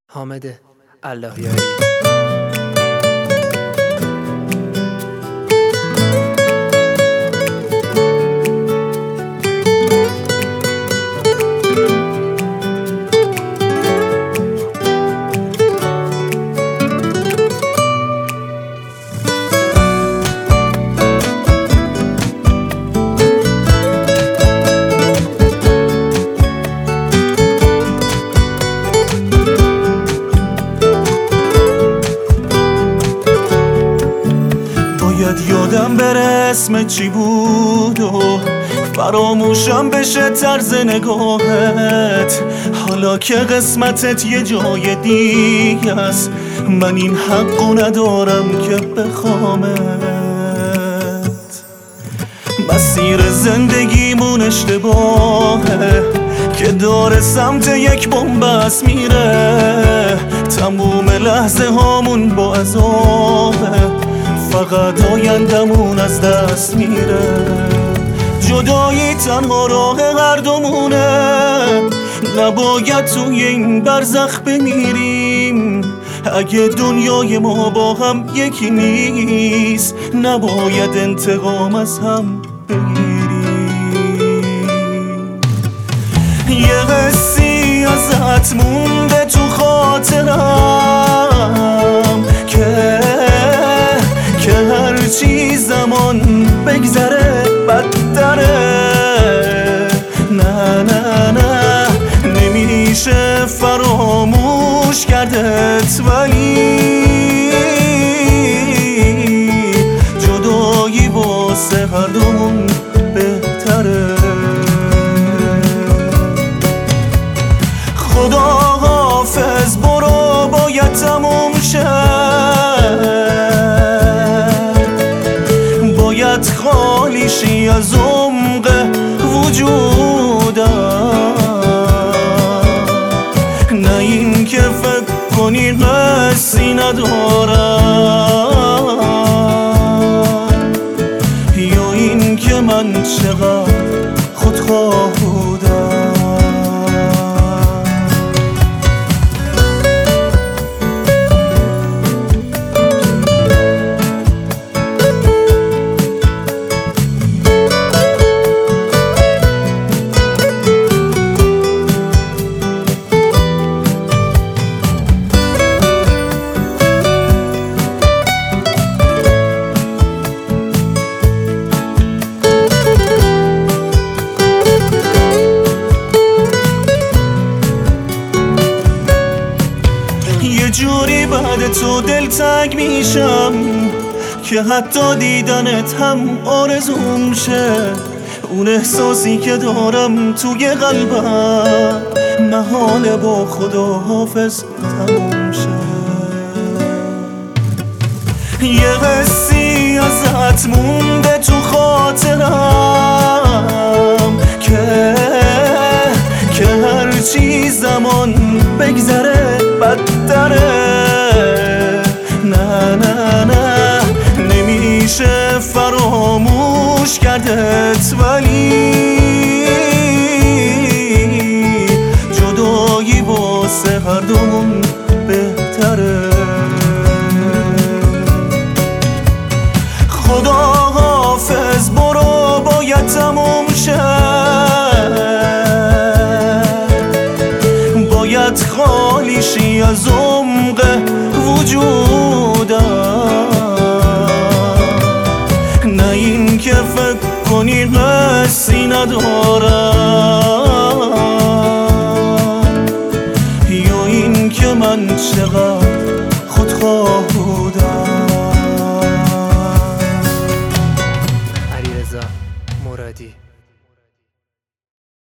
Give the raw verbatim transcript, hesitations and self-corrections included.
حامد اللهیاری. باید یادم بره اسم چی بود و فراموشم بشه طرز نگاهت. حالا که قسمتت یه جای دیگه است، من این حقو ندارم که بخوامت. مسیر زندگیمون اشتباهه که داره سمت یک بنبست میره. تموم لحظه هامون با عذابه، فقط آیندمون از دست میره. جدایی تنها راه هر دومونه، نباید توی این برزخ بمیریم. اگه دنیای ما با هم یکی نیست، نباید انتقام از هم بگیریم. یه قصی ازت مونده تو خاطرم که که هرچی زمان بگذره بدتره. نه نه نه نمیشه فراموش کردت، ولی جدایی واسه هر دومون بهتره. خدا حافظ برو، باید تموم شه. باید خالی شی از عمق وجودم، نه این که فکر کنی قصی ندارم، یا این که من چقدر خودخواه بودم. یه جوری بعد تو دلتنگ میشم که حتی دیدنت هم آرزوم شه. اون احساسی که دارم توی قلبم محاله با خدا حافظ تموم شه. یه قصی ازت مونده تو خاطرم که که هرچی زمان بگذره بدتره. نه نه نه نمیشه فراموش کردت، ولی جدایی واسه هر دومون بهتره. خدا حافظ برو، باید تموم شه. باید خالی شی از عمق وجودم، نه این که فکر کنی قصی ندارم، یا این که من چقدر